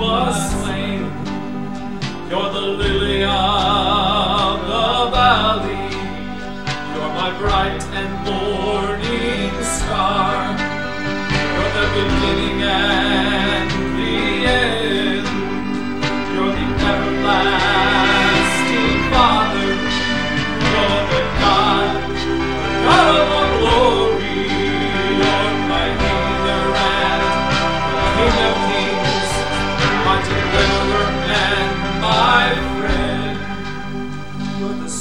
was slain. You're the lily of the valley. You're my bright and morning star. You're the beginning and the end. You're the everlasting Father. You're the God of all glory. You're my healer and King of kings, my deliverer and my friend. You're the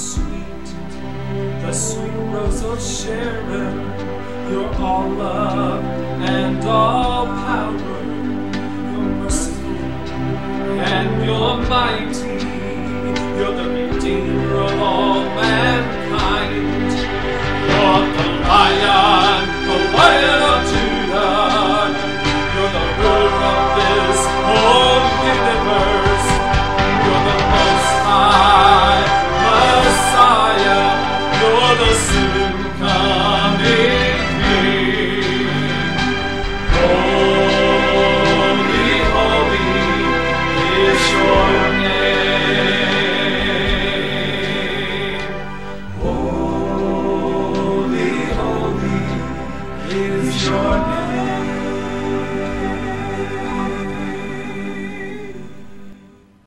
sweet rose of Sharon. You're all love and all